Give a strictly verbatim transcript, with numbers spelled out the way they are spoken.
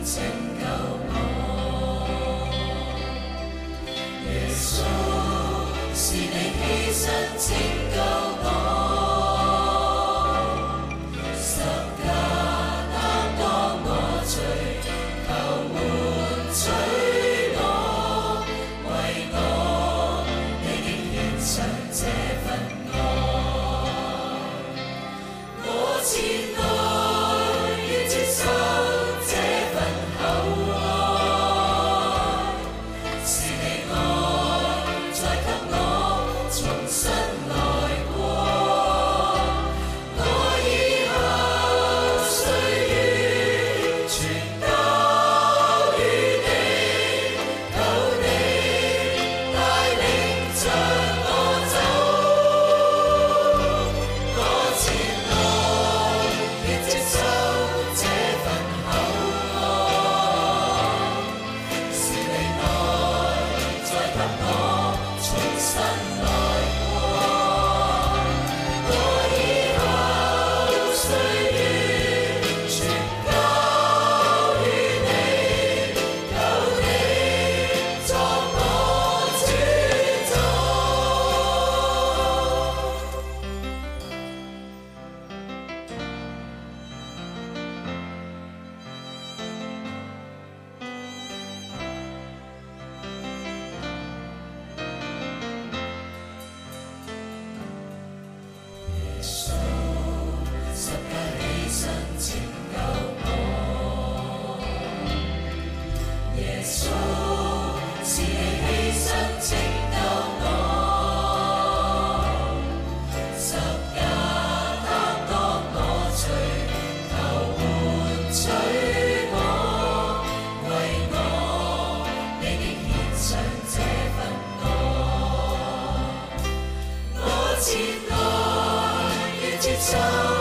拯救我。耶穌，是你犧牲拯救我，十架擔當我罪，求換取我，為我你竟獻上這份愛。我前來要接受這份厚愛，是你愛再給我重新來過。我以後歲月全交於你，求你帶領着我走。我前來要接受這份厚愛，是你愛再給我重新來過。我以後歲月全交於你，求你作我主宰。耶穌，十架犧牲拯救我。耶穌，是你犧牲拯救我，十架擔當我罪，求換取我，為我你竟獻上這份愛。我前來要接受